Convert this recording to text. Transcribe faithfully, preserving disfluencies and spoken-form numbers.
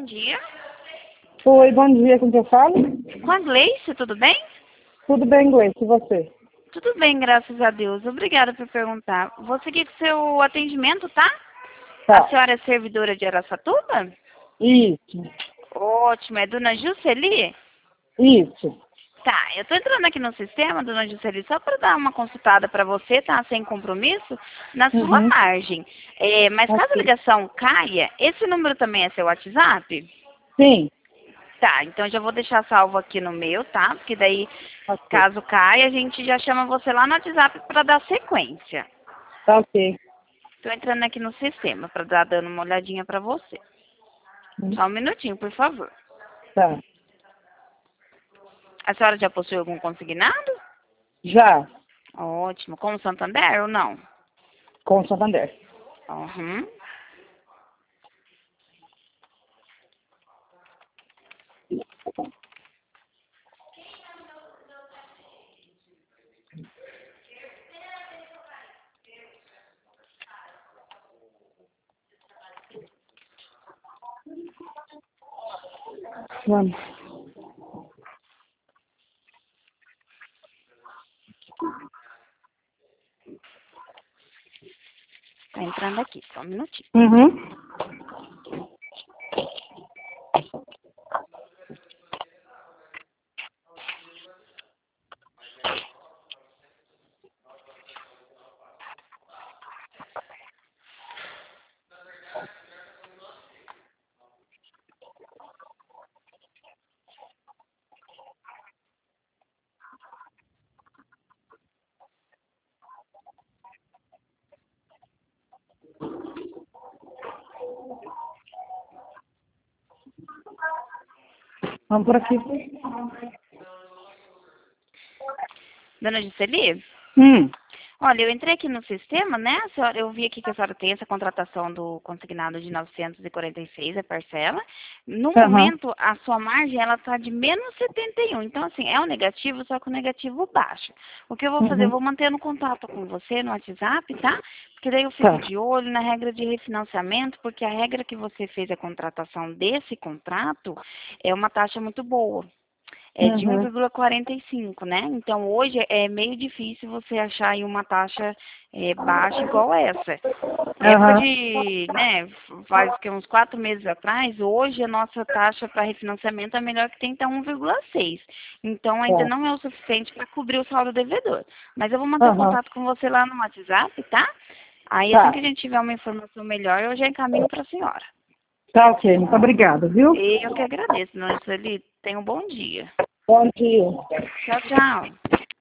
dia. Oi, bom dia, com quem eu falo? Com a Gleice, tudo bem? Tudo bem, Gleice, e você? Tudo bem, graças a Deus. Obrigada por perguntar. Vou seguir com o seu atendimento, tá? Tá. A senhora é servidora de Araçatuba? Isso, Ótimo. É dona Jusceli? isso. Tá, eu tô entrando aqui no sistema, dona Jusceli, só para dar uma consultada para você, tá? Sem compromisso, na sua Uhum. margem. É, mas caso a Ok. ligação caia, esse número também é seu WhatsApp? Sim, Tá, então já vou deixar salvo aqui no meu, tá? Porque daí, ok. caso caia, a gente já chama você lá no WhatsApp para dar sequência. Tá ok. Tô entrando aqui no sistema para dar dando uma olhadinha para você. Hum, Só um minutinho, por favor. Tá. A senhora já possui algum consignado? Já, Ótimo. Com o Santander ou não? com o Santander. Uhum. Vamos. Tá entrando aqui, só um minutinho. Uhum. Vamos por aqui. Dona Giseli? Hum. Olha, eu entrei aqui no sistema, né? A senhora, eu vi aqui que a senhora tem essa contratação do consignado de novecentos e quarenta e seis, a parcela. No Aham. momento, a sua margem, ela tá de menos setenta e um. Então, assim, é um negativo, só que o negativo baixo. O que eu vou fazer? Eu Uhum. vou manter no contato com você no WhatsApp, tá? Porque daí eu fico Tá. de olho na regra de refinanciamento, porque a regra que você fez a contratação desse contrato é uma taxa muito boa. É de um Uhum. vírgula quarenta e cinco, né? Então, hoje é meio difícil você achar aí uma taxa é, baixa igual essa. Época Aham. de, né, faz que uns quatro meses atrás, hoje a nossa taxa para refinanciamento é melhor que tem, tá um vírgula seis. Então, ainda Tá. não é o suficiente para cobrir o saldo devedor. Mas eu vou manter o Aham. contato com você lá no WhatsApp, tá? Aí, assim que Tá. a gente tiver uma informação melhor, eu já encaminho para a senhora. Tá ok, muito obrigada, viu? E eu que agradeço, dona Sueli. Tenha um bom dia. Bom dia. Tchau, tchau.